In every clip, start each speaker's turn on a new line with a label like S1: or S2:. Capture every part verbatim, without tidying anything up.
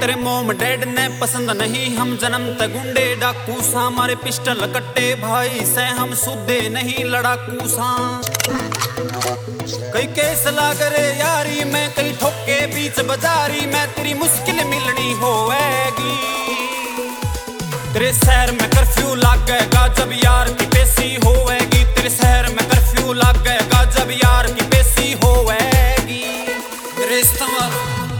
S1: तेरे mom dad ने पसंद नहीं, हम जन्म तक गुंडे डाकू सा, हमारे पिस्टल कट्टे भाई से, हम सुधे नहीं लड़ाकू सा। कई केस लाग रे यारी में, कई ठोके बीच बाजारी में, तेरी मुश्किल मिलनी होएगी। तेरे शहर में कर्फ्यू लागेगा जब यार की पेशी होएगी, तेरे शहर में कर्फ्यू लागेगा जब यार की पेशी होएगी। तेरे इस्तेमाल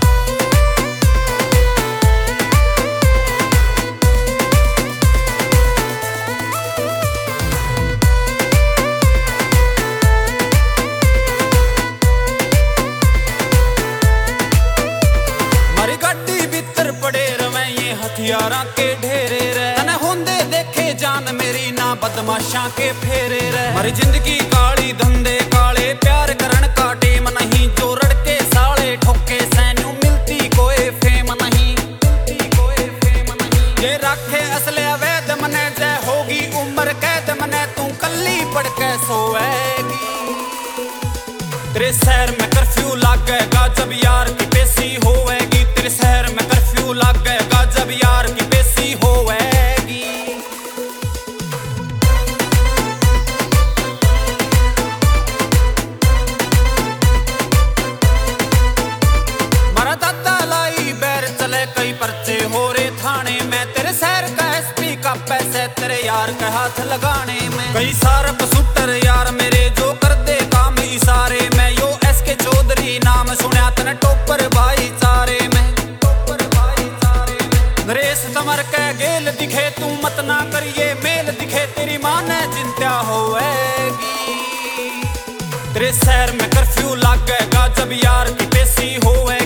S1: पड़े रवे ये हथियारा के ढेरे रे, तने होंदे देखे जान मेरी ना बदमाशा के फेरे रे। हमारी जिंदगी काली धंधे काले, प्यार करन का टेम नहीं, जो रड़के साले ठोके सैन्यू मिलती कोई फेम नहीं, मिलती कोई फेम नहीं। ये रखे असले अवैध मने, जय होगी उम्र कैद मने, तू कल्ली पड़ के सोएगी। तेरे शहर में कर्फ्यू लागेगा जब यार की पेशी होएगी, तेरे शहर में कर्फ्यू लागेगा जब यार की पेशी होएगी। मारा दादा लाई बैर चले, कई पर्चे हो रे थाने में, तेरे शहर का एसपी का पैसे तेरे यार के हाथ लगाने में। कई सारप शूटर यार मेरे जो कर दे काम इशारे में, यो एस के चौधरी नाम सुना तने टोपर भाईचारे में, टोपर भाईचारे में। नरेश तमर के गेल दिखे, तू मत ना करिए मेल दिखे, तेरी मां ने चिंता होएगी। तेरे शहर में कर्फ्यू लागेगा जब यार की पेशी होएगी।